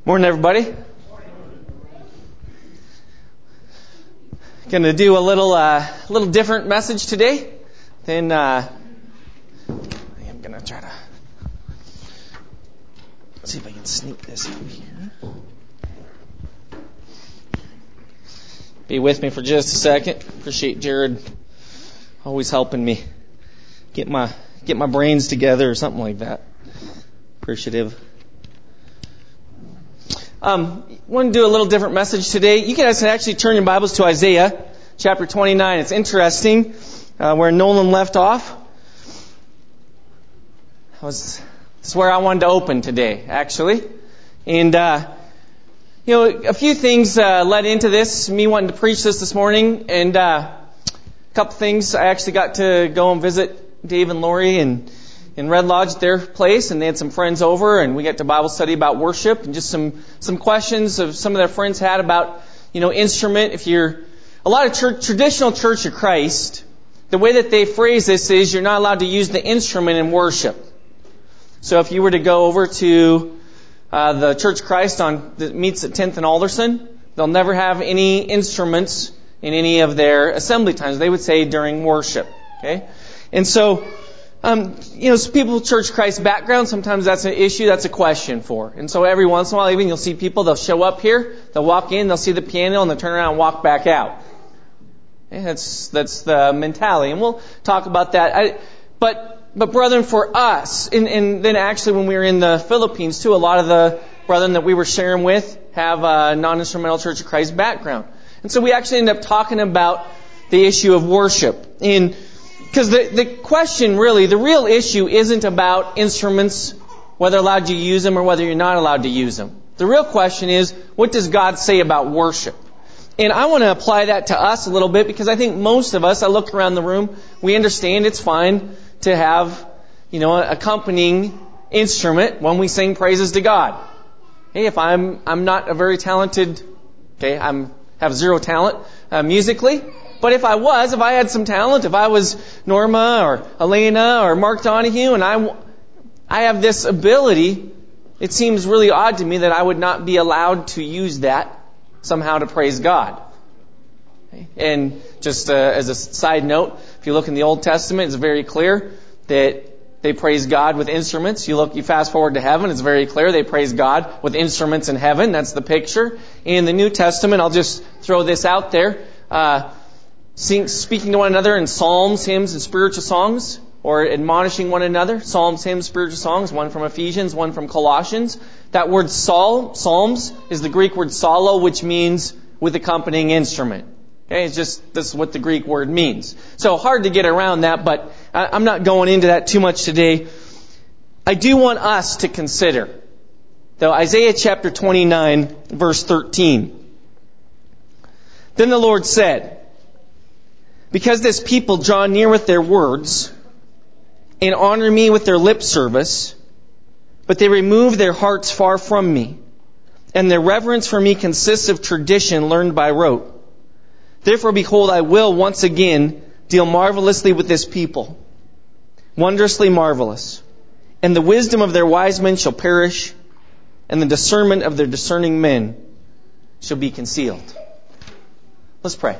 Morning, everybody. Going to do a little different message today than I'm going to try to see if I can sneak this up here. Be with me for just a second. Appreciate Jared always helping me get my brains together or something like that. Appreciative. Want to do a little different message today. You guys can actually turn your Bibles to Isaiah chapter 29. It's interesting where Nolan left off. This is where I wanted to open today, actually. And, a few things led into this, me wanting to preach this morning. And a couple things. I actually got to go and visit Dave and Lori in Red Lodge at their place, and they had some friends over, and we got to Bible study about worship, and just some questions of some of their friends had about, instrument. If you're a lot of traditional Church of Christ, the way that they phrase this is you're not allowed to use the instrument in worship. So if you were to go over to the Church of Christ that meets at 10th and Alderson, they'll never have any instruments in any of their assembly times. They would say during worship. Okay, and so. People with Church of Christ background, sometimes that's an issue, that's a question for. And so every once in a while, even you'll see people, they'll show up here, they'll walk in, they'll see the piano, and they'll turn around and walk back out. Okay, that's the mentality, and we'll talk about that. But brethren, for us, and then actually when we were in the Philippines too, a lot of the brethren that we were sharing with have a non-instrumental Church of Christ background. And so we actually end up talking about the issue of worship. Because the question really, the real issue isn't about instruments, whether allowed to use them or whether you're not allowed to use them. The real question is, what does God say about worship? And I want to apply that to us a little bit because I think most of us, I look around the room, we understand it's fine to have, an accompanying instrument when we sing praises to God. Hey, if I'm not a very talented, have zero talent musically. But if I had some talent, if I was Norma or Elena or Mark Donahue and I have this ability, it seems really odd to me that I would not be allowed to use that somehow to praise God. Okay? And just as a side note, if you look in the Old Testament, it's very clear that they praise God with instruments. You fast forward to heaven, it's very clear they praise God with instruments in heaven. That's the picture. In the New Testament, I'll just throw this out there. Speaking to one another in psalms, hymns, and spiritual songs, or admonishing one another. Psalms, hymns, spiritual songs, one from Ephesians, one from Colossians. That word psalms, is the Greek word solo, which means with accompanying instrument. Okay, this is what the Greek word means. So hard to get around that, but I'm not going into that too much today. I do want us to consider, though, Isaiah chapter 29, verse 13. Then the Lord said, because this people draw near with their words and honor me with their lip service, but they remove their hearts far from me, and their reverence for me consists of tradition learned by rote. Therefore, behold, I will once again deal marvelously with this people, wondrously marvelous. And the wisdom of their wise men shall perish, and the discernment of their discerning men shall be concealed. Let's pray.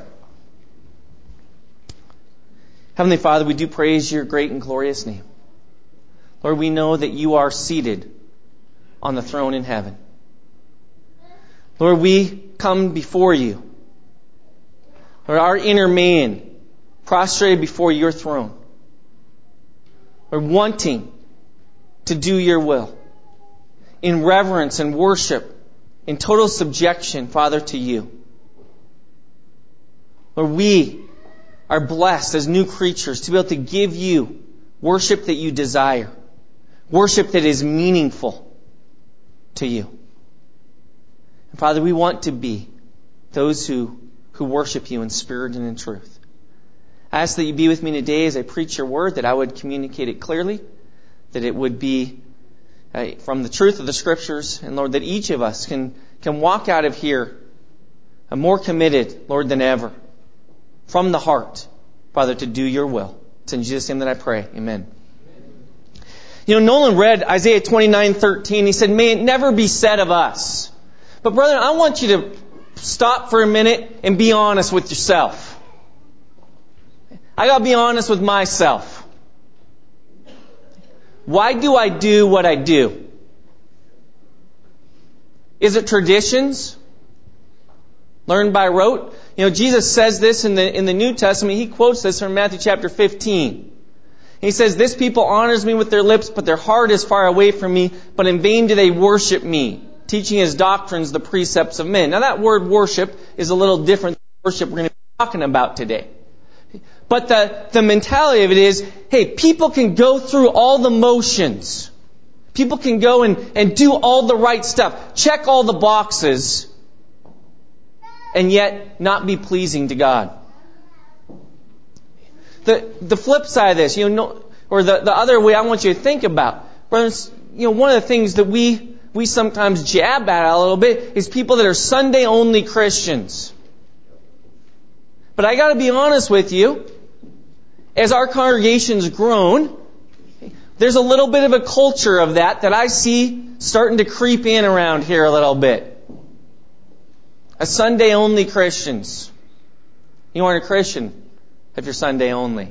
Heavenly Father, we do praise your great and glorious name. Lord, we know that you are seated on the throne in heaven. Lord, we come before you. Lord, our inner man prostrated before your throne. Lord, wanting to do your will in reverence and worship, in total subjection, Father, to you. Lord, we are blessed as new creatures to be able to give you worship that you desire. Worship that is meaningful to you. And Father, we want to be those who worship you in spirit and in truth. I ask that you be with me today as I preach your word, that I would communicate it clearly, that it would be from the truth of the Scriptures, and Lord, that each of us can walk out of here more committed, Lord, than ever, from the heart, Father, to do your will. It's in Jesus' name that I pray. Amen. Nolan read Isaiah 29:13. He said, may it never be said of us But brethren, I want you to stop for a minute and be honest with yourself. I got to be honest with myself. Why do I do what I do? Is it traditions? Learned by rote? Jesus says this in the New Testament. He quotes this from Matthew chapter 15. He says, "This people honors me with their lips, but their heart is far away from me. But in vain do they worship me, teaching as doctrines the precepts of men." Now that word worship is a little different than the worship we're going to be talking about today. But the mentality of it is, hey, people can go through all the motions. People can go and do all the right stuff. Check all the boxes. And yet not be pleasing to God. The flip side of this, or the other way I want you to think about, brothers, one of the things that we sometimes jab at a little bit is people that are Sunday only Christians. But I got to be honest with you, as our congregation's grown, there's a little bit of a culture of that I see starting to creep in around here a little bit. A Sunday only Christians. You aren't a Christian if you're Sunday only.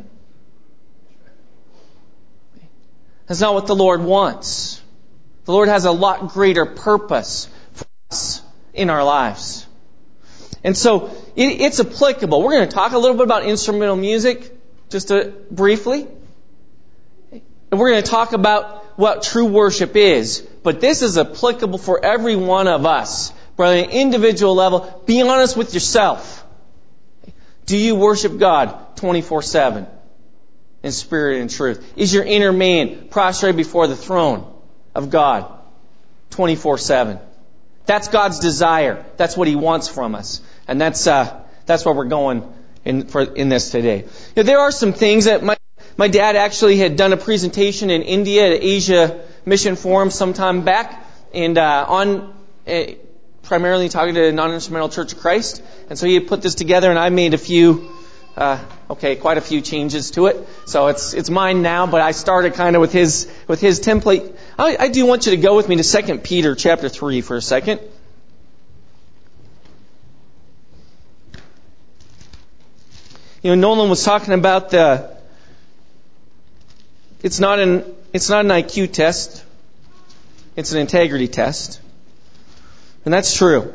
That's not what the Lord wants. The Lord has a lot greater purpose for us in our lives. And so it's applicable. We're going to talk a little bit about instrumental music just briefly. And we're going to talk about what true worship is. But this is applicable for every one of us. Brother, at an individual level, be honest with yourself. Do you worship God 24/7 in spirit and truth? Is your inner man prostrate before the throne of God 24/7? That's God's desire. That's what He wants from us. And that's where we're going in this today. There are some things that my dad actually had done a presentation in India at Asia Mission Forum some time back, and primarily talking to the Non-Instrumental Church of Christ. And so he had put this together, and I made quite a few changes to it. So it's mine now, but I started kind of with his template. I do want you to go with me to 2 Peter chapter 3 for a second. Nolan was talking about it's not an IQ test, it's an integrity test. And that's true.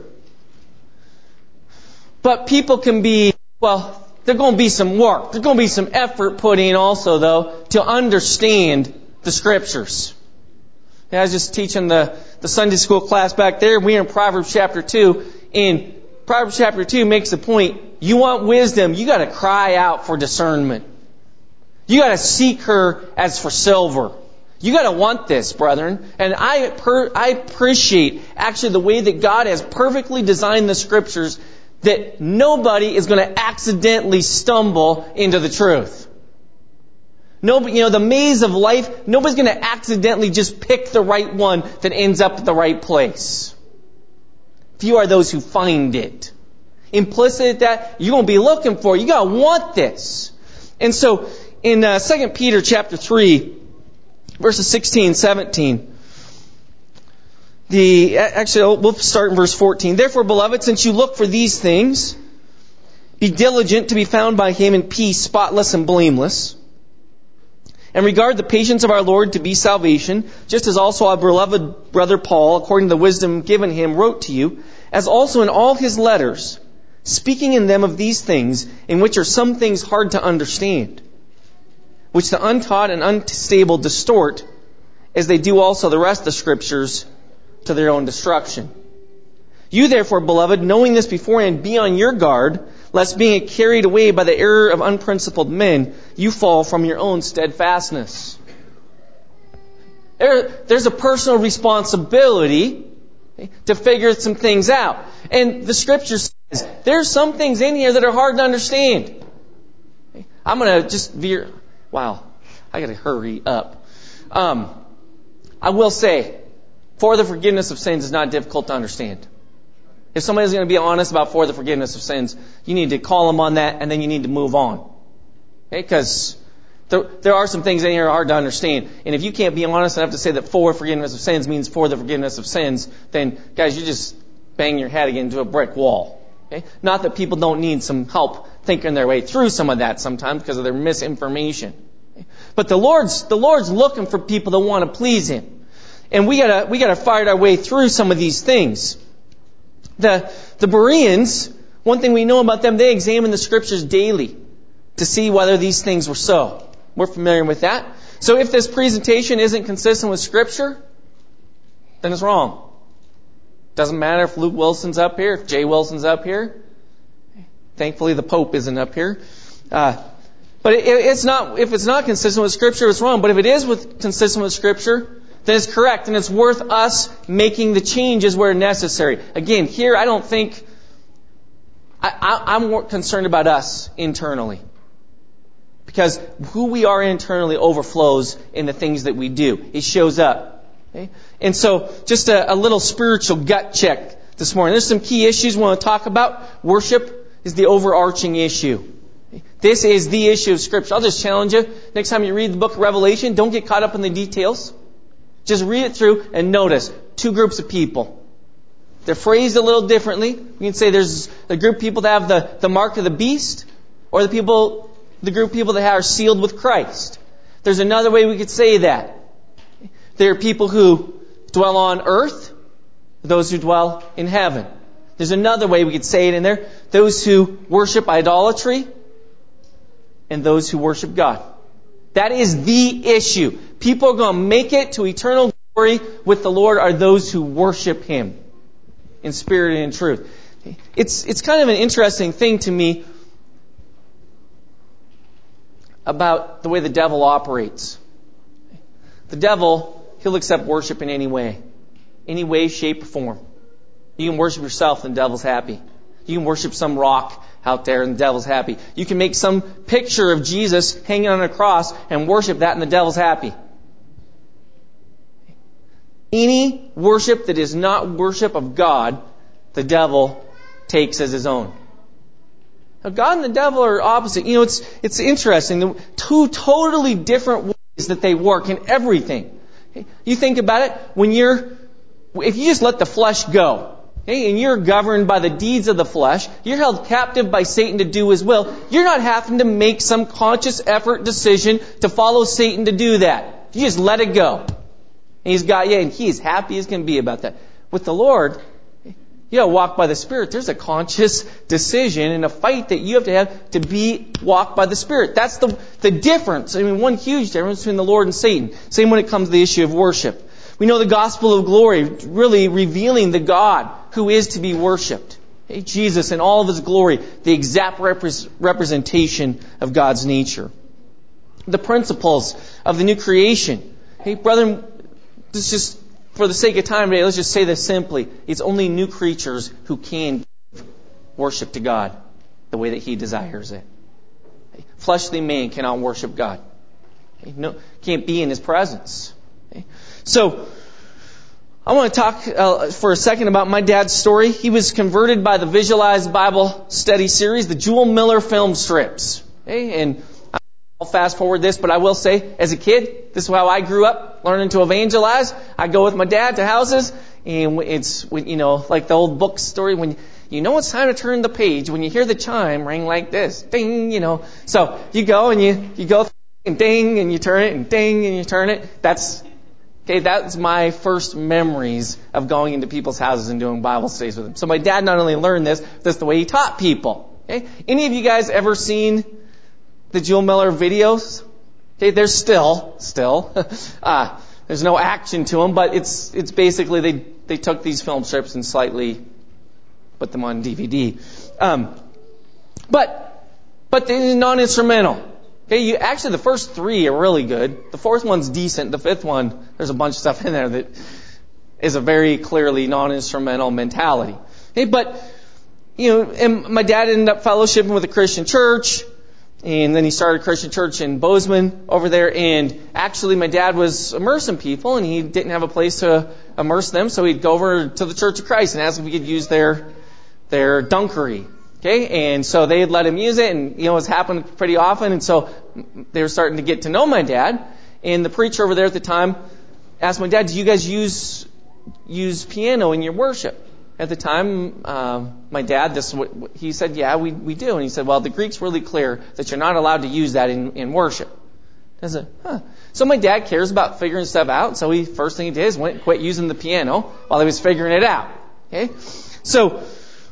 But people can be, there's going to be some work. There's going to be some effort put in also, though, to understand the Scriptures. I was just teaching the Sunday school class back there. We're in Proverbs chapter 2. And Proverbs chapter 2 makes the point, you want wisdom, you got to cry out for discernment. You got to seek her as for silver. You got to want this, brethren. And I appreciate actually the way that God has perfectly designed the Scriptures, that nobody is going to accidentally stumble into the truth. Nobody, the maze of life, nobody's going to accidentally just pick the right one that ends up at the right place. Few are those who find it. Implicit at that, you're going to be looking for it. You got to want this. And so in 2 Peter chapter 3, verses 16, 17. We'll start in verse 14. Therefore, beloved, since you look for these things, be diligent to be found by Him in peace, spotless and blameless. And regard the patience of our Lord to be salvation, just as also our beloved brother Paul, according to the wisdom given him, wrote to you, as also in all his letters, speaking in them of these things, in which are some things hard to understand, which the untaught and unstable distort, as they do also the rest of the Scriptures, to their own destruction. You therefore, beloved, knowing this beforehand, be on your guard, lest being carried away by the error of unprincipled men, you fall from your own steadfastness. There's a personal responsibility to figure some things out. And the Scripture says, there's some things in here that are hard to understand. I'm going to just veer... Wow, I got to hurry up. I will say, for the forgiveness of sins is not difficult to understand. If somebody's going to be honest about for the forgiveness of sins, you need to call them on that, and then you need to move on. Okay? Because there are some things in here that are hard to understand. And if you can't be honest enough to say that for forgiveness of sins means for the forgiveness of sins, then, guys, bang your head into a brick wall. Okay? Not that people don't need some help thinking their way through some of that sometimes because of their misinformation. Okay? But the Lord's looking for people that want to please Him. And we gotta fight our way through some of these things. The Bereans, one thing we know about them, they examine the Scriptures daily to see whether these things were so. We're familiar with that. So if this presentation isn't consistent with Scripture, then it's wrong. Doesn't matter if Luke Wilson's up here, if Jay Wilson's up here. Thankfully, the Pope isn't up here. But if it's not consistent with Scripture, it's wrong. But if it is consistent with Scripture, then it's correct, and it's worth us making the changes where necessary. Again, here I don't think I'm more concerned about us internally. Because who we are internally overflows in the things that we do. It shows up. Okay? And so, just a little spiritual gut check this morning. There's some key issues we want to talk about. Worship is the overarching issue. Okay? This is the issue of Scripture. I'll just challenge you. Next time you read the book of Revelation, don't get caught up in the details. Just read it through and notice two groups of people. They're phrased a little differently. You can say there's a group of people that have the mark of the beast, or the group of people that are sealed with Christ. There's another way we could say that. There are people who dwell on earth, those who dwell in heaven. There's another way we could say it in there. Those who worship idolatry and those who worship God. That is the issue. People are going to make it to eternal glory with the Lord are those who worship Him in spirit and in truth. It's kind of an interesting thing to me about the way the devil operates. The devil, he'll accept worship in any way, shape, or form. You can worship yourself and the devil's happy. You can worship some rock out there and the devil's happy. You can make some picture of Jesus hanging on a cross and worship that and the devil's happy. Any worship that is not worship of God, the devil takes as his own. Now, God and the devil are opposite. You know, it's interesting. Two totally different ways that they work in everything. Okay? You think about it, if you just let the flesh go, okay, and you're governed by the deeds of the flesh, you're held captive by Satan to do his will, you're not having to make some conscious effort decision to follow Satan to do that. You just let it go. And He's got you, and He's happy as can be about that. With the Lord, you got to walk by the Spirit. There's a conscious decision and a fight that you have to walk by the Spirit. That's the difference. I mean, one huge difference between the Lord and Satan. Same when it comes to the issue of worship. We know the gospel of glory really revealing the God who is to be worshipped. Okay? Jesus in all of His glory, the exact representation of God's nature. The principles of the new creation. Hey, brethren, this is just for the sake of time today, let's just say this simply. It's only new creatures who can worship to God the way that He desires it. Fleshly man cannot worship God. Can't be in His presence. So, I want to talk for a second about my dad's story. He was converted by the Visualized Bible Study series, the Jewel Miller film strips. And I'll fast forward this, but I will say, as a kid, this is how I grew up, learning to evangelize. I go with my dad to houses, and it's, like the old book story, when it's time to turn the page, when you hear the chime ring like this, ding, So you go and you go and ding, and you turn it, and ding, and you turn it. That's my first memories of going into people's houses and doing Bible studies with them. So my dad not only learned this, that's the way he taught people. Okay? Any of you guys ever seen the Jewel Miller videos? Okay, they're still. There's no action to them, but it's basically they took these film strips and slightly put them on DVD. But they're non-instrumental. Okay, actually the first three are really good. The fourth one's decent. The fifth one, there's a bunch of stuff in there that is a very clearly non-instrumental mentality. Okay, but and my dad ended up fellowshipping with a Christian church. And then he started a Christian church in Bozeman over there. And actually, my dad was immersing people, and he didn't have a place to immerse them. So he'd go over to the Church of Christ and ask if we could use their dunkery. Okay? And so they'd let him use it, and, it was happening pretty often. And so they were starting to get to know my dad. And the preacher over there at the time asked my dad, do you guys use piano in your worship? at the time, my dad, he said, yeah, we do. And he said, well, the Greek's really clear that you're not allowed to use that in worship. I said, huh. So my dad cares about figuring stuff out. So first thing he did is went and quit using the piano while he was figuring it out. Okay? So,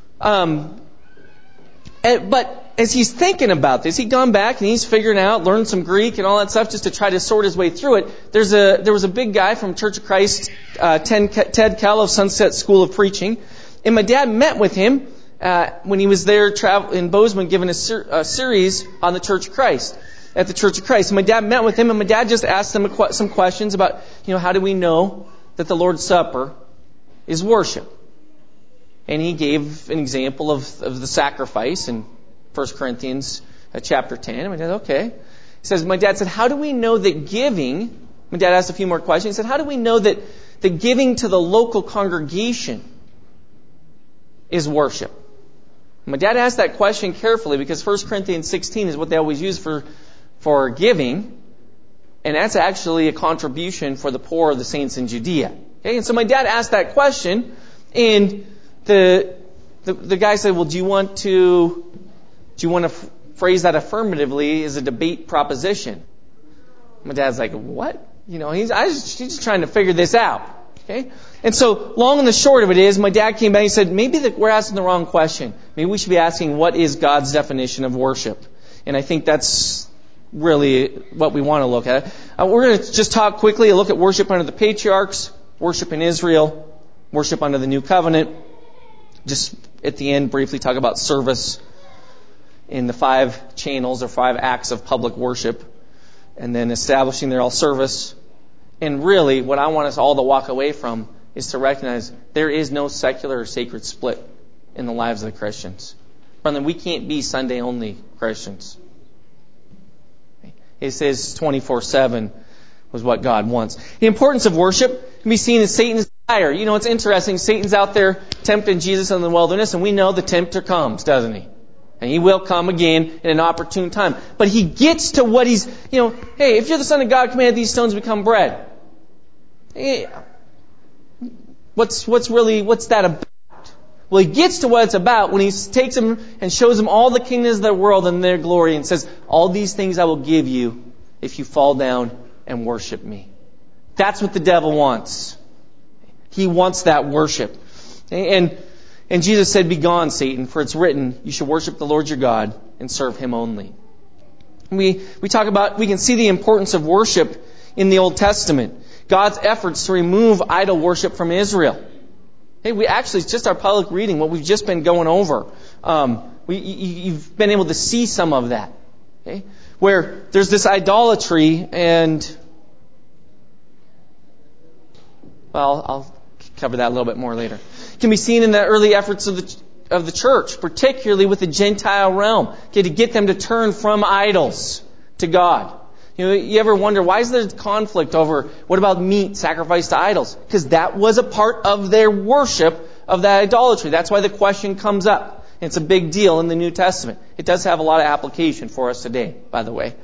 but as he's thinking about this, he'd gone back and he's figuring out, learned some Greek and all that stuff just to try to sort his way through it. There was a big guy from Church of Christ, Ted Kell of Sunset School of Preaching. And my dad met with him when he was there in Bozeman giving a series on the Church of Christ, at the Church of Christ. And my dad met with him, and my dad just asked him some questions about, how do we know that the Lord's Supper is worship? And he gave an example of the sacrifice in 1 Corinthians chapter 10. And my dad, okay. He says, my dad said, how do we know that giving, my dad asked a few more questions. He said, how do we know that the giving to the local congregation is worship? My dad asked that question carefully because 1 Corinthians 16 is what they always use for giving. And that's actually a contribution for the poor of the saints in Judea. Okay? And so my dad asked that question, and the guy said, well, do you want to phrase that affirmatively as a debate proposition? My dad's like, what? He's just trying to figure this out. Okay? And so, long and the short of it is, my dad came back and he said, maybe we're asking the wrong question. Maybe we should be asking, what is God's definition of worship? And I think that's really what we want to look at. We're going to just talk quickly, look at worship under the patriarchs, worship in Israel, worship under the new covenant. Just at the end, briefly talk about service in the 5 channels or 5 acts of public worship, and then establishing their all service. And really, what I want us all to walk away from is to recognize there is no secular or sacred split in the lives of the Christians. Brother, we can't be Sunday-only Christians. It says 24/7 was what God wants. The importance of worship can be seen as Satan's desire. It's interesting. Satan's out there tempting Jesus in the wilderness, and we know the tempter comes, doesn't he? And he will come again in an opportune time. But he gets to what he's, hey, if you're the Son of God, command these stones become bread. Hey, what's that about? Well, he gets to what it's about when he takes him and shows him all the kingdoms of the world and their glory and says, all these things I will give you if you fall down and worship me. That's what the devil wants. He wants that worship. And Jesus said, begone, Satan, for it's written, you shall worship the Lord your God and serve him only. We can see the importance of worship in the Old Testament. God's efforts to remove idol worship from Israel. Hey, it's just our public reading, what we've just been going over. You've been able to see some of that. Okay? Where there's this idolatry and, well, I'll cover that a little bit more later. It can be seen in the early efforts of the church, particularly with the Gentile realm, to get them to turn from idols to God. You ever wonder, why is there conflict over, what about meat sacrificed to idols? Because that was a part of their worship of that idolatry. That's why the question comes up. It's a big deal in the New Testament. It does have a lot of application for us today, by the way.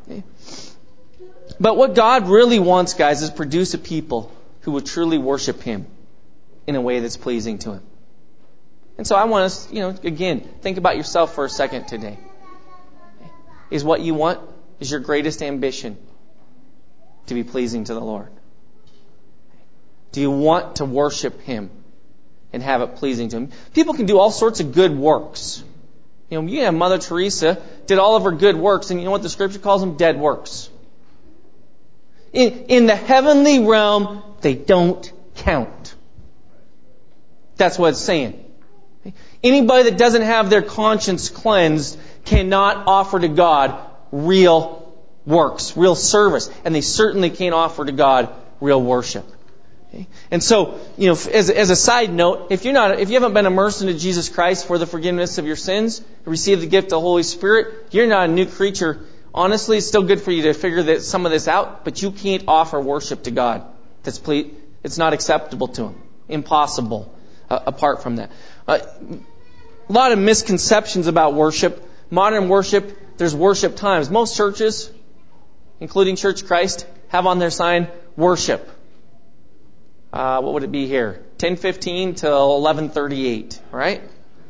But what God really wants, guys, is produce a people who will truly worship him in a way that's pleasing to him. And so I want us, again, think about yourself for a second today. Is what you want, is your greatest ambition to be pleasing to the Lord? Do you want to worship him and have it pleasing to him? People can do all sorts of good works. You have Mother Teresa did all of her good works, and you know what the scripture calls them? Dead works. In the heavenly realm, they don't count. That's what it's saying. Anybody that doesn't have their conscience cleansed cannot offer to God real works, real service. And they certainly can't offer to God real worship. Okay? And so, as a side note, if you haven't been immersed into Jesus Christ for the forgiveness of your sins, receive the gift of the Holy Spirit, you're not a new creature. Honestly, it's still good for you to figure some of this out, but you can't offer worship to God. It's not acceptable to him. Impossible. Apart from that. A lot of misconceptions about worship. Modern worship, there's worship times. Most churches, including Church of Christ, have on their sign, worship. What would it be here? 10:15 till 11:38, right?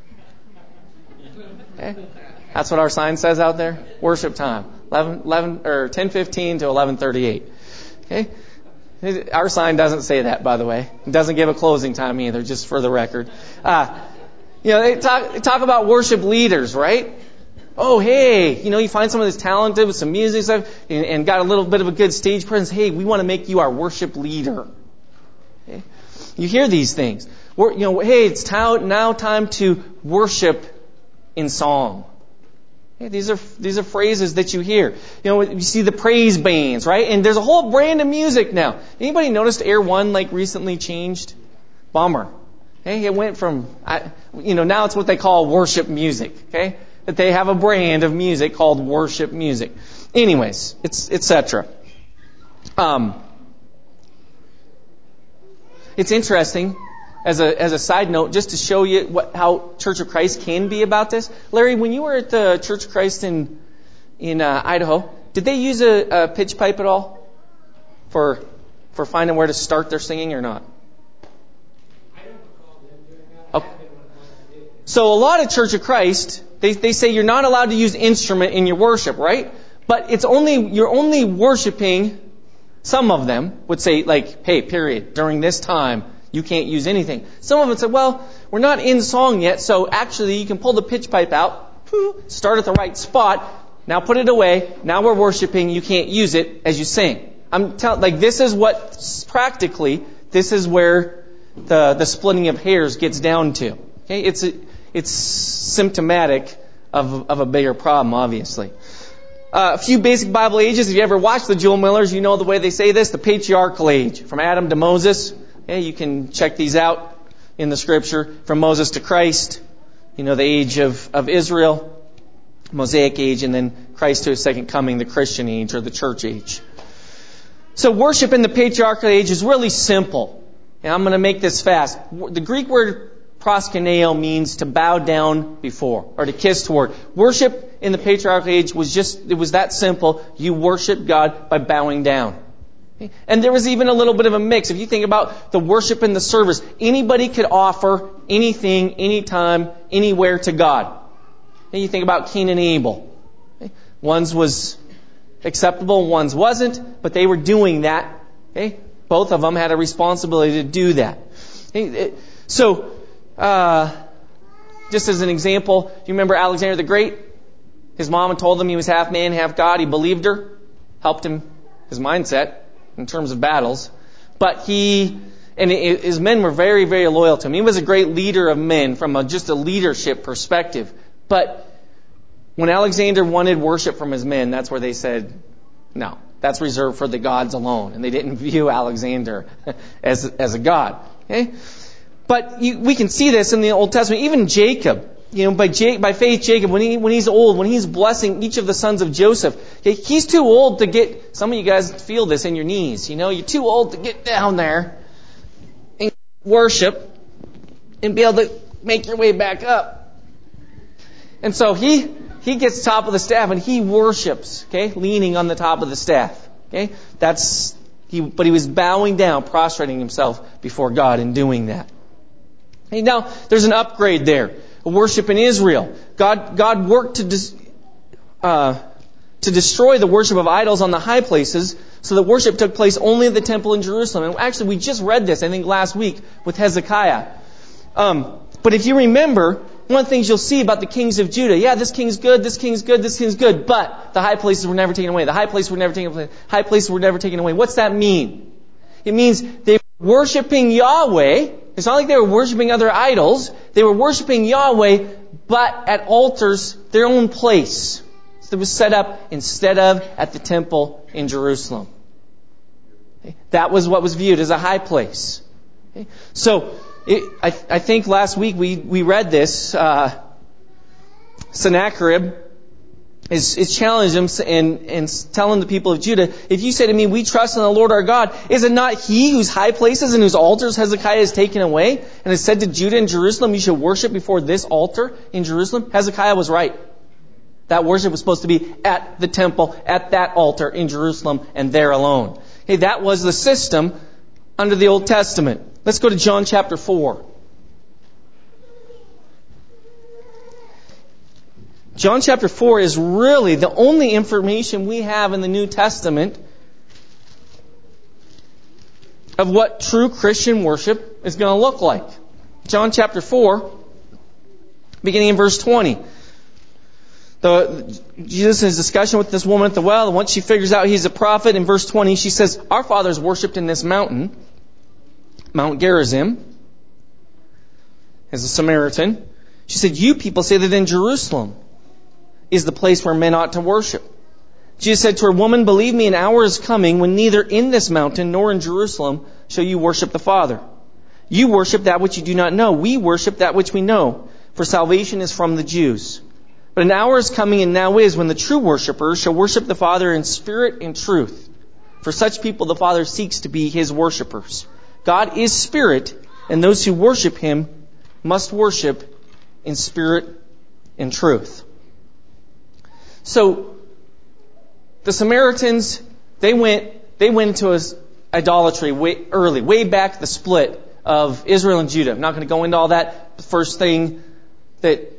Okay. That's what our sign says out there. Worship time. 10:15 to 11:38. Okay. Our sign doesn't say that, by the way. It doesn't give a closing time either, just for the record. They talk about worship leaders, right? Oh, hey, you find someone that's talented with some music stuff and got a little bit of a good stage presence. Hey, we want to make you our worship leader. Okay. You hear these things. Hey, it's now time to worship in song. Okay, these are phrases that you hear. You see the praise bands, right? And there's a whole brand of music now. Anybody noticed Air One recently changed? Bummer. Okay, it went from now it's what they call worship music. Okay, that they have a brand of music called worship music. Anyways, it's etc. It's interesting. As a side note, just to show you how Church of Christ can be about this. Larry, when you were at the Church of Christ in Idaho, did they use a pitch pipe at all for finding where to start their singing or not? I don't recall them doing that. Okay. So a lot of Church of Christ, they say you're not allowed to use instrument in your worship, right? But you're only worshiping. Some of them would say hey, period, during this time. You can't use anything. Some of them said, well, we're not in song yet, so actually you can pull the pitch pipe out, start at the right spot, now put it away, now we're worshiping, you can't use it as you sing. I'm telling, this is what, practically, this is where the splitting of hairs gets down to. Okay, it's symptomatic of a bigger problem, obviously. A few basic Bible ages. If you ever watched the Joel Millers, you know the way they say this, the patriarchal age, from Adam to Moses. Okay, you can check these out in the Scripture. From Moses to Christ, the age of Israel, Mosaic age, and then Christ to His second coming, the Christian age or the church age. So worship in the patriarchal age is really simple. And I'm going to make this fast. The Greek word proskuneo means to bow down before or to kiss toward. Worship in the patriarchal age it was that simple. You worship God by bowing down. And there was even a little bit of a mix. If you think about the worship and the service, anybody could offer anything, anytime, anywhere to God. And you think about Cain and Abel. One's was acceptable, one's wasn't, but they were doing that. Both of them had a responsibility to do that. So, just as an example, do you remember Alexander the Great? His mom had told him he was half man, half God. He believed her, helped him, his mindset, in terms of battles. But his men were very, very loyal to him. He was a great leader of men from just a leadership perspective. But when Alexander wanted worship from his men, that's where they said, no, that's reserved for the gods alone. And they didn't view Alexander as a god. Okay? But we can see this in the Old Testament. Even Jacob, by faith, Jacob, when he's old, when he's blessing each of the sons of Joseph, he's too old to get. Some of you guys feel this in your knees. You're too old to get down there and worship and be able to make your way back up. And so he gets top of the staff and he worships. Okay, leaning on the top of the staff. Okay, but he was bowing down, prostrating himself before God in doing that. Hey, now there's an upgrade there. Worship in Israel. God worked to destroy the worship of idols on the high places so that worship took place only in the temple in Jerusalem. And actually, we just read this, I think, last week with Hezekiah. But if you remember, one of the things you'll see about the kings of Judah, this king's good, this king's good, this king's good, but the high places were never taken away. The high places were never taken away. High places were never taken away. What's that mean? It means they were worshiping Yahweh. It's not like they were worshiping other idols. They were worshiping Yahweh, but at altars, their own place. So it was set up instead of at the temple in Jerusalem. Okay? That was what was viewed as a high place. Okay? So, I think last week we read this. Sennacherib is challenging him and telling the people of Judah, if you say to me, we trust in the Lord our God, is it not He whose high places and whose altars Hezekiah has taken away and has said to Judah and Jerusalem, you should worship before this altar in Jerusalem? Hezekiah was right. That worship was supposed to be at the temple, at that altar in Jerusalem, and there alone. Okay, that was the system under the Old Testament. Let's go to John chapter 4. John chapter 4 is really the only information we have in the New Testament of what true Christian worship is going to look like. John chapter 4, beginning in verse 20. Jesus in his discussion with this woman at the well, and once she figures out he's a prophet, in verse 20 she says, "Our fathers worshipped in this mountain, Mount Gerizim," as a Samaritan. She said, "You people say that in Jerusalem is the place where men ought to worship." Jesus said to her, "Woman, believe me, an hour is coming when neither in this mountain nor in Jerusalem shall you worship the Father. You worship that which you do not know. We worship that which we know, for salvation is from the Jews. But an hour is coming and now is when the true worshipers shall worship the Father in spirit and truth. For such people the Father seeks to be His worshipers. God is spirit, and those who worship Him must worship in spirit and truth." So, the Samaritans, they went into idolatry way back the split of Israel and Judah. I'm not going to go into all that. The first thing that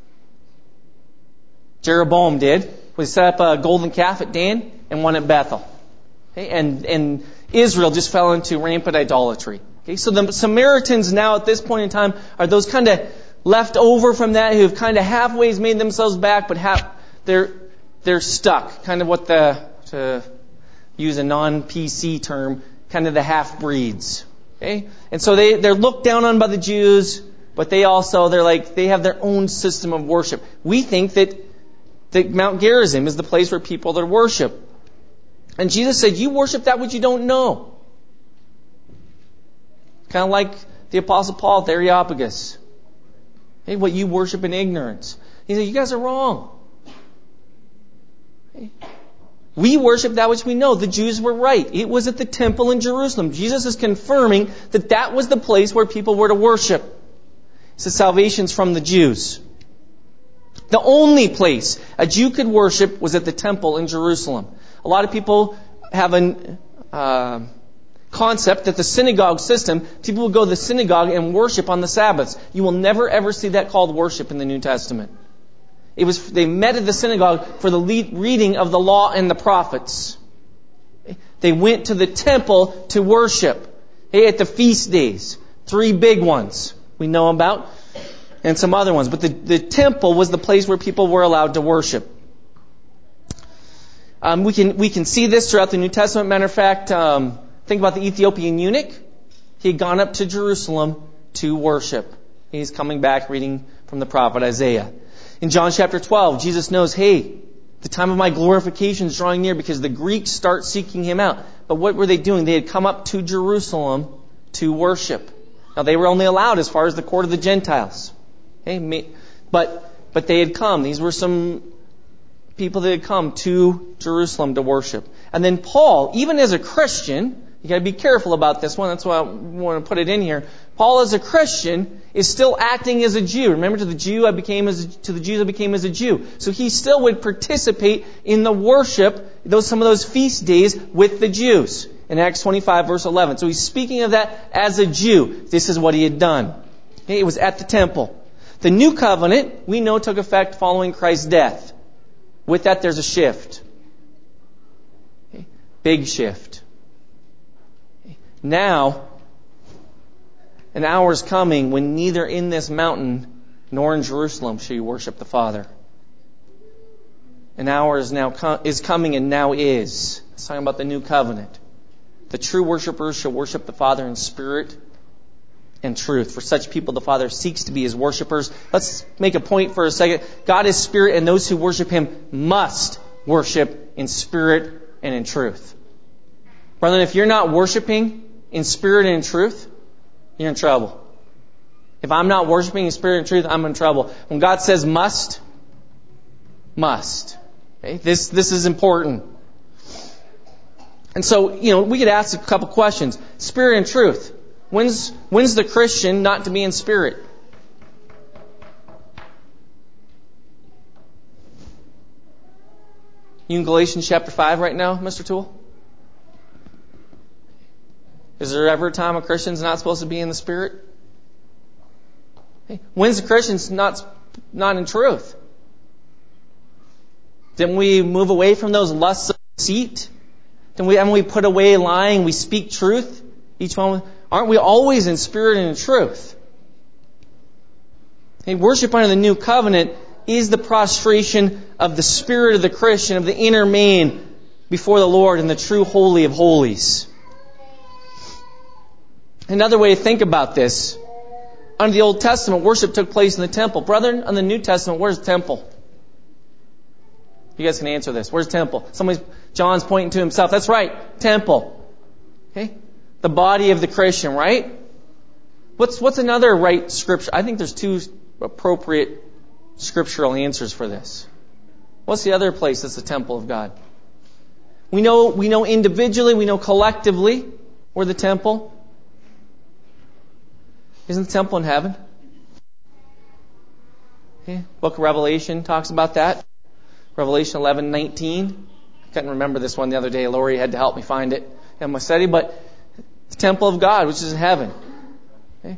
Jeroboam did was set up a golden calf at Dan and one at Bethel. Okay? And Israel just fell into rampant idolatry. Okay? So the Samaritans now at this point in time are those kind of left over from that who have kind of halfway made themselves back, but they're stuck. Kind of what to use a non-PC term, kind of the half-breeds. Okay? And so they're looked down on by the Jews, but they have their own system of worship. We think that Mount Gerizim is the place where people are worship. And Jesus said, "You worship that which you don't know." Kind of like the Apostle Paul at the Areopagus. Hey, what you worship in ignorance. He said, "You guys are wrong." Okay. We worship that which we know. The Jews were right. It was at the temple in Jerusalem. Jesus is confirming that was the place where people were to worship. He says salvation's from the Jews. The only place a Jew could worship was at the temple in Jerusalem. A lot of people have a concept that the synagogue system, people would go to the synagogue and worship on the Sabbaths. You will never ever see that called worship in the New Testament. They met at the synagogue for the reading of the law and the prophets. They went to the temple to worship. At the feast days, 3 big ones we know about, and some other ones. But the temple was the place where people were allowed to worship. We can see this throughout the New Testament. Matter of fact, think about the Ethiopian eunuch. He had gone up to Jerusalem to worship. He's coming back reading from the prophet Isaiah. In John chapter 12, Jesus knows, hey, the time of my glorification is drawing near because the Greeks start seeking Him out. But what were they doing? They had come up to Jerusalem to worship. Now, they were only allowed as far as the court of the Gentiles. Okay? But they had come. These were some people that had come to Jerusalem to worship. And then Paul, even as a Christian, you got to be careful about this one. That's why I want to put it in here. Paul, as a Christian, is still acting as a Jew. Remember, to the Jews I became as a Jew. So he still would participate in the worship, some of those feast days with the Jews. In Acts 25, verse 11. So he's speaking of that as a Jew. This is what he had done. Okay, it was at the temple. The new covenant, we know, took effect following Christ's death. With that, there's a shift. Okay, big shift. Okay, now, an hour is coming when neither in this mountain nor in Jerusalem shall you worship the Father. An hour is coming and now is. It's talking about the new covenant. The true worshipers shall worship the Father in spirit and truth. For such people, the Father seeks to be His worshipers. Let's make a point for a second. God is spirit, and those who worship Him must worship in spirit and in truth. Brethren, if you're not worshiping in spirit and in truth, you're in trouble. If I'm not worshiping in spirit and truth, I'm in trouble. When God says must. Okay? This is important. And so, we could ask a couple questions. Spirit and truth. When's the Christian not to be in spirit? You in Galatians chapter 5 right now, Mr. Toole? Is there ever a time a Christian's not supposed to be in the Spirit? Hey, when's the Christian's not in truth? Didn't we move away from those lusts of deceit? Haven't we put away lying? We speak truth. Each one. Aren't we always in spirit and in truth? Hey, worship under the new covenant is the prostration of the spirit of the Christian, of the inner man before the Lord in the true holy of holies. Another way to think about this, under the Old Testament, worship took place in the temple. Brethren, under the New Testament, where's the temple? You guys can answer this. Where's the temple? John's pointing to himself. That's right, temple. Okay? The body of the Christian, right? What's another right scripture? I think there's two appropriate scriptural answers for this. What's the other place that's the temple of God? We know individually, we know collectively we're the temple. Isn't the temple in heaven? Okay. Book of Revelation talks about that. Revelation 11:19. I couldn't remember this one the other day. Lori had to help me find it in my study. But the temple of God, which is in heaven. Okay.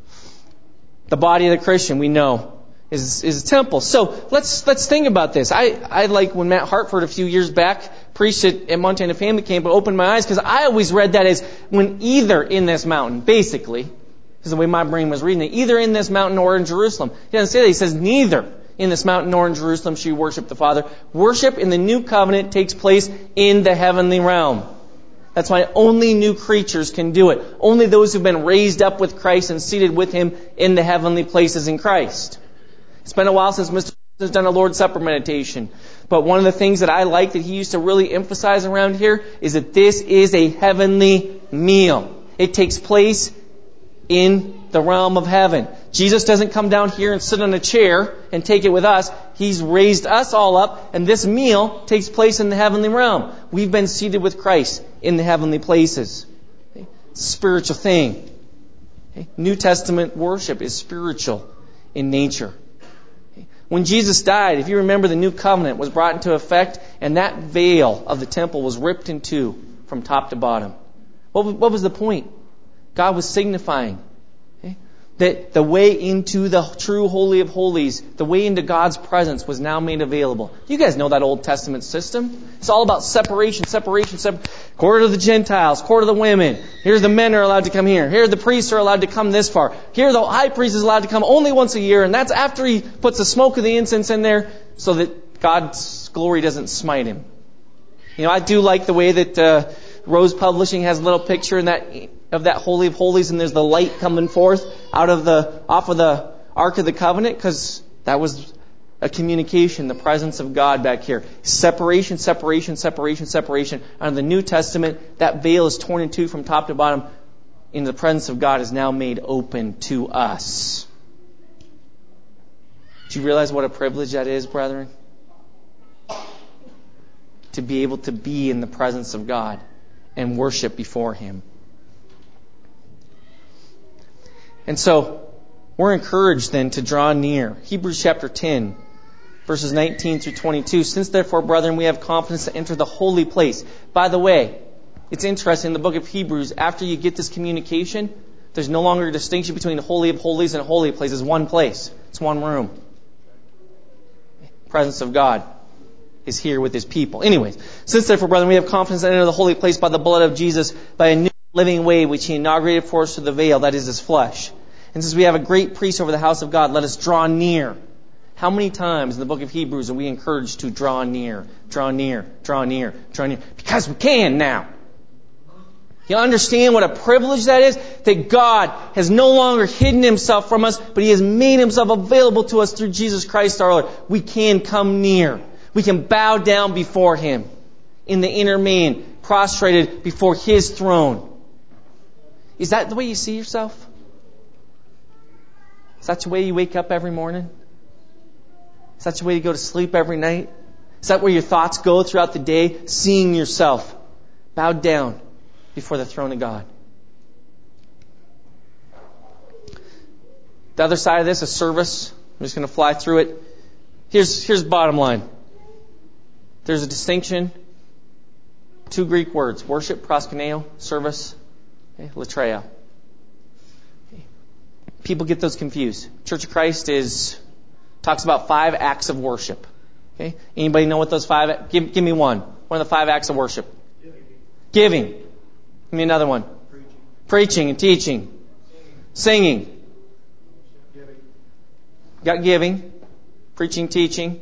The body of the Christian, we know, is a temple. So let's think about this. I like when Matt Hartford a few years back preached at Montana Family Camp, but opened my eyes because I always read that as when either in this mountain, basically, is the way my brain was reading it, either in this mountain or in Jerusalem. He doesn't say that. He says neither in this mountain nor in Jerusalem should you worship the Father. Worship in the new covenant takes place in the heavenly realm. That's why only new creatures can do it. Only those who've been raised up with Christ and seated with Him in the heavenly places in Christ. It's been a while since Mr. has done a Lord's Supper meditation. But one of the things that I like that he used to really emphasize around here is that this is a heavenly meal. It takes place in the realm of heaven. Jesus doesn't come down here and sit on a chair and take it with us. He's raised us all up, and this meal takes place in the heavenly realm. We've been seated with Christ in the heavenly places. Okay? It's a spiritual thing. Okay? New Testament worship is spiritual in nature. Okay? When Jesus died, if you remember, the new covenant was brought into effect, and that veil of the temple was ripped in two from top to bottom. What was the point? God was signifying that the way into the true Holy of Holies, the way into God's presence was now made available. You guys know that Old Testament system. It's all about separation. Quarter to the Gentiles, quarter to the women. Here's the men are allowed to come here. Here the priests are allowed to come this far. Here the high priest is allowed to come only once a year, and that's after he puts the smoke of the incense in there so that God's glory doesn't smite him. You know, I do like the way that Rose Publishing has a little picture in of that Holy of Holies, and there's the light coming forth off of the Ark of the Covenant, because that was a communication, the presence of God back here. Separation. Under the New Testament, that veil is torn in two from top to bottom, and the presence of God is now made open to us. Do you realize what a privilege that is, brethren? To be able to be in the presence of God and worship before Him. And so, we're encouraged then to draw near. Hebrews chapter 10, verses 19 through 22. Since therefore, brethren, we have confidence to enter the holy place. By the way, it's interesting, in the book of Hebrews, after you get this communication, there's no longer a distinction between the Holy of Holies and a holy place. It's one place. It's one room. The presence of God is here with His people. Anyways, since therefore, brethren, we have confidence to enter the holy place by the blood of Jesus, by a new living way which He inaugurated for us through the veil, that is His flesh. And since we have a great priest over the house of God, let us draw near. How many times in the book of Hebrews are we encouraged to draw near? Draw near. Because we can now. You understand what a privilege that is? That God has no longer hidden Himself from us, but He has made Himself available to us through Jesus Christ our Lord. We can come near. We can bow down before Him in the inner man, prostrated before His throne. Is that the way you see yourself? Is that the way you wake up every morning? Is that the way you go to sleep every night? Is that where your thoughts go throughout the day? Seeing yourself bowed down before the throne of God. The other side of this, a service. I'm just going to fly through it. Here's the bottom line. There's a distinction. Two Greek words. Worship, proskuneo, service. Okay? Latreia. Okay. People get those confused. Church of Christ talks about 5 acts of worship. Okay? Anybody know what those 5? Give me one. One of the 5 acts of worship. Giving. Give me another one. Preaching and teaching. Singing. Got giving. Preaching, teaching.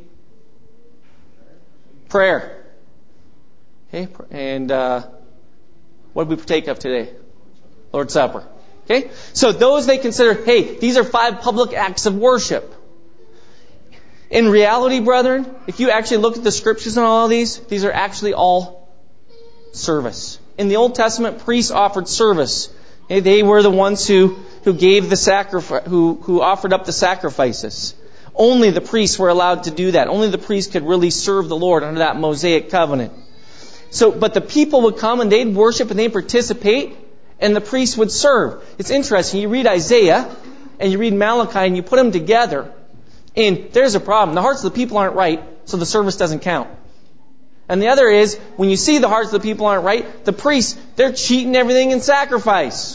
Prayer. Okay? And what did we partake of today? Lord's Supper. Okay? So those they consider, hey, these are 5 public acts of worship. In reality, brethren, if you actually look at the scriptures on all of these are actually all service. In the Old Testament, priests offered service. Okay? They were the ones who gave the sacrifice, who offered up the sacrifices. Only the priests were allowed to do that. Only the priests could really serve the Lord under that Mosaic covenant. So, but the people would come and they'd worship and they'd participate, and the priests would serve. It's interesting. You read Isaiah and you read Malachi and you put them together, and there's a problem. The hearts of the people aren't right, so the service doesn't count. And the other is, when you see the hearts of the people aren't right, the priests, they're cheating everything in sacrifice.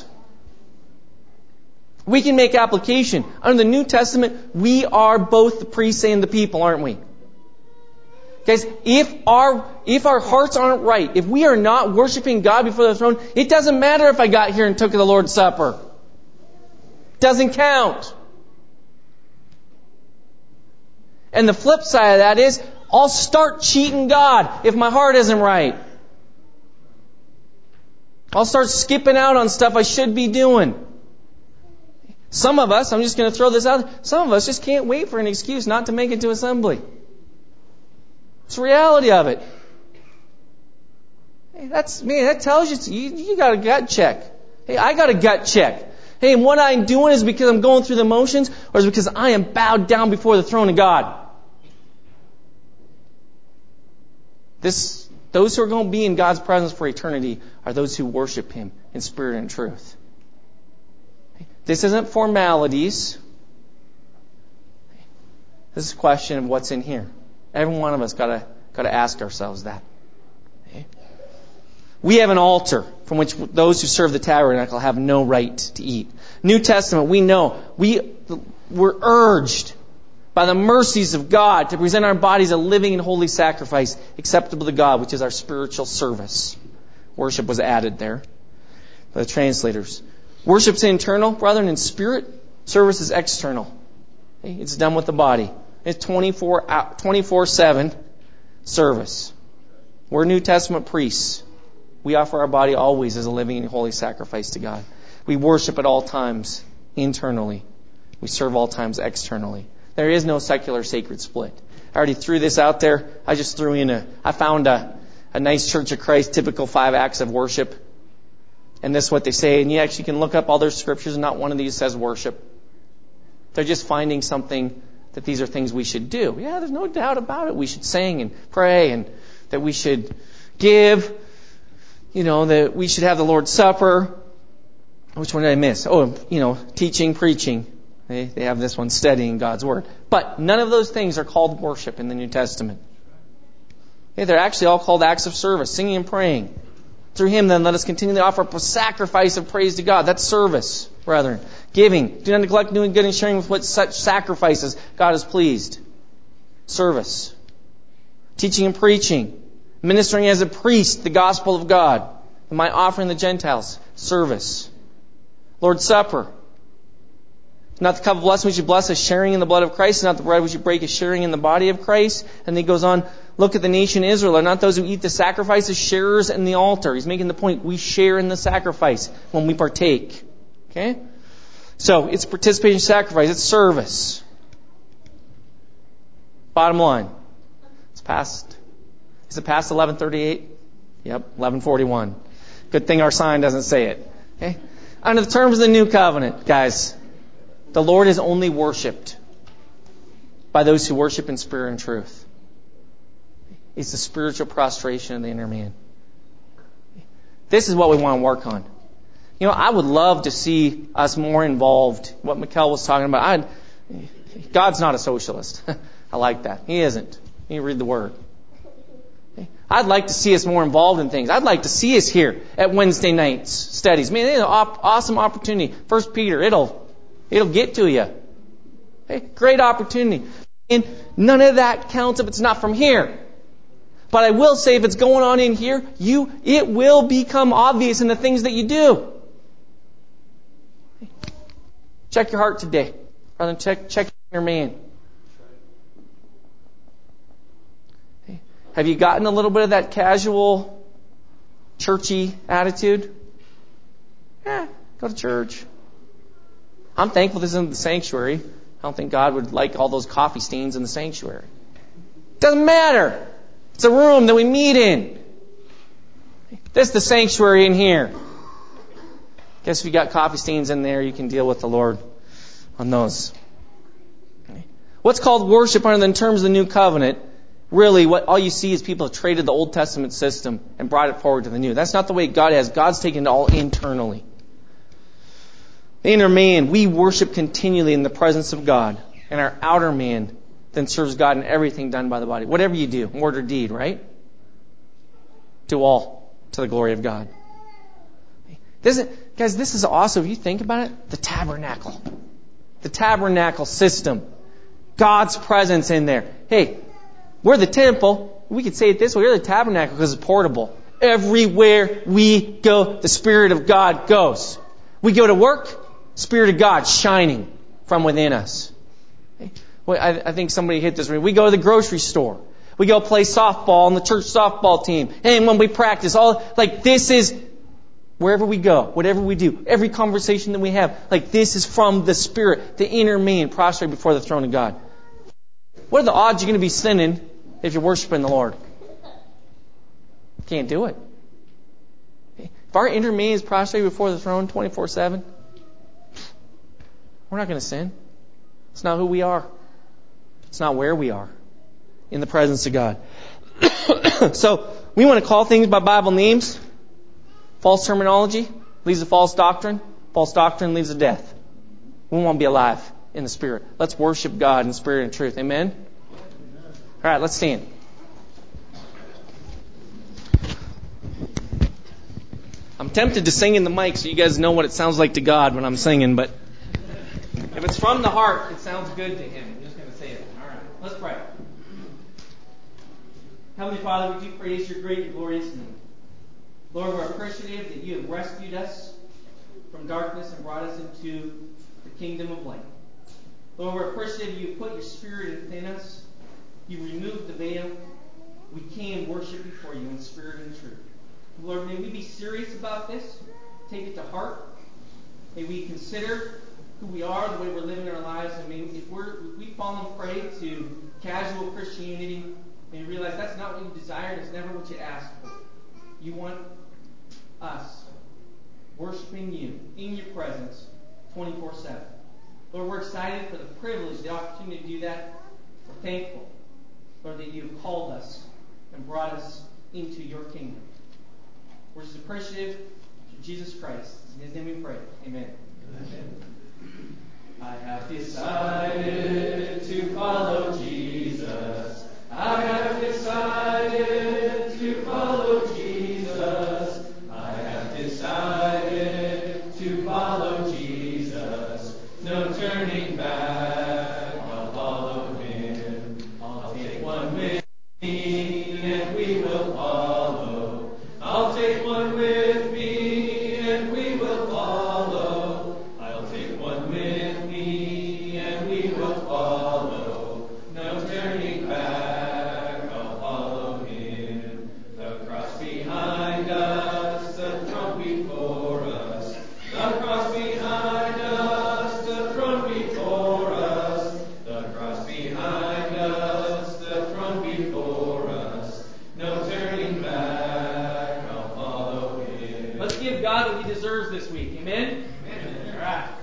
We can make application. Under the New Testament, we are both the priests and the people, aren't we? Guys, if our hearts aren't right, if we are not worshiping God before the throne, it doesn't matter if I got here and took the Lord's Supper. It doesn't count. And the flip side of that is, I'll start cheating God if my heart isn't right. I'll start skipping out on stuff I should be doing. Some of us, I'm just going to throw this out, some of us just can't wait for an excuse not to make it to assembly. It's the reality of it. Hey, that tells you got a gut check. Hey, I got a gut check. Hey, and what I'm doing is because I'm going through the motions, or is it because I am bowed down before the throne of God? Those who are going to be in God's presence for eternity are those who worship Him in spirit and truth. This isn't formalities. This is a question of what's in here. Every one of us got to ask ourselves that. Okay? We have an altar from which those who serve the tabernacle have no right to eat. New Testament, we know we're urged by the mercies of God to present our bodies a living and holy sacrifice acceptable to God, which is our spiritual service. Worship was added there by the translators. Worship's internal, brethren, in spirit. Service is external. Okay? It's done with the body. It's 24/7 service. We're New Testament priests. We offer our body always as a living and holy sacrifice to God. We worship at all times internally. We serve all times externally. There is no secular sacred split. I already threw this out there. I just threw in I found a nice Church of Christ typical 5 acts of worship. And this is what they say. And you actually can look up all their scriptures, and not one of these says worship. They're just finding something that these are things we should do. Yeah, there's no doubt about it. We should sing and pray, and that we should give. That we should have the Lord's Supper. Which one did I miss? Teaching, preaching. They have this one, studying God's Word. But none of those things are called worship in the New Testament. Okay, they're actually all called acts of service, singing and praying. Through Him, then, let us continually offer up a sacrifice of praise to God. That's service, brethren. Giving. Do not neglect doing good and sharing with what such sacrifices God is pleased. Service. Teaching and preaching. Ministering as a priest the gospel of God. And my offering the Gentiles. Service. Lord's Supper. Not the cup of blessing which you bless as sharing in the blood of Christ, not the bread which you break as sharing in the body of Christ. And then he goes on, look at the nation Israel, are not those who eat the sacrifices sharers in the altar. He's making the point, we share in the sacrifice when we partake. Okay? So, it's participation sacrifice, it's service. Bottom line. It's past. Is it past 11:38? Yep, 11:41. Good thing our sign doesn't say it. Okay? Under the terms of the new covenant, guys, the Lord is only worshipped by those who worship in spirit and truth. It's the spiritual prostration of the inner man. This is what we want to work on. I would love to see us more involved. What Mikkel was talking about. God's not a socialist. I like that. He isn't. You read the Word. I'd like to see us more involved in things. I'd like to see us here at Wednesday nights studies. Man, it's an awesome opportunity. 1 Peter, it'll get to you. Hey, great opportunity. And none of that counts if it's not from here. But I will say, if it's going on in here, it will become obvious in the things that you do. Check your heart today, rather than check your man. Have you gotten a little bit of that casual, churchy attitude? Go to church. I'm thankful this isn't the sanctuary. I don't think God would like all those coffee stains in the sanctuary. Doesn't matter. It's a room that we meet in. This is the sanctuary in here. Guess if you got coffee stains in there, you can deal with the Lord on those. What's called worship under the terms of the new covenant, really what all you see is people have traded the Old Testament system and brought it forward to the new. That's not the way God has. God's taken it all internally. The inner man, we worship continually in the presence of God. And our outer man then serves God in everything done by the body. Whatever you do, word or deed, right? Do all to the glory of God. Guys, this is awesome. If you think about it, the tabernacle. The tabernacle system. God's presence in there. Hey, we're the temple. We could say it this way. We're the tabernacle because it's portable. Everywhere we go, the Spirit of God goes. We go to work, Spirit of God shining from within us. Well, I think somebody hit this. We go to the grocery store. We go play softball on the church softball team. And when we practice, this is wherever we go, whatever we do, every conversation that we have, this is from the Spirit, the inner man prostrate before the throne of God. What are the odds you're going to be sinning if you're worshiping the Lord? Can't do it. If our inner man is prostrate before the throne 24/7, we're not going to sin. It's not who we are. It's not where we are in the presence of God. So we want to call things by Bible names. False terminology leads to false doctrine. False doctrine leads to death. We want to be alive in the Spirit. Let's worship God in spirit and truth. Amen? All right, let's stand. I'm tempted to sing in the mic so you guys know what it sounds like to God when I'm singing, but if it's from the heart, it sounds good to Him. I'm just going to say it. All right, let's pray. Heavenly Father, we do praise your great and glorious name. Lord, we're appreciative that you have rescued us from darkness and brought us into the kingdom of light. Lord, we're appreciative you have put your Spirit within us. You removed the veil. We can worship before you in spirit and truth. Lord, may we be serious about this. Take it to heart. May we consider who we are, the way we're living our lives. I mean, if we've fallen prey to casual Christianity, and you realize that's not what you desired, it's never what you asked for. You want us worshiping you in your presence 24/7. Lord, we're excited for the privilege, the opportunity to do that. We're thankful, Lord, that you have called us and brought us into your kingdom. We're just appreciative of Jesus Christ. In His name we pray. Amen. Amen. I have decided to follow Jesus. I have decided to follow Jesus. I have decided to follow Jesus. No turning back. I'll follow Him. I'll take one with me and we will follow. I'll take one with me and we will follow. I'll take one with me and we will follow. No turning back, I'll follow Him. The cross behind us, the throne before us. The cross behind us, the throne before us. The cross behind us, the throne before us. No turning back, I'll follow Him. Let's give God what He deserves this week. Amen? Amen. All right.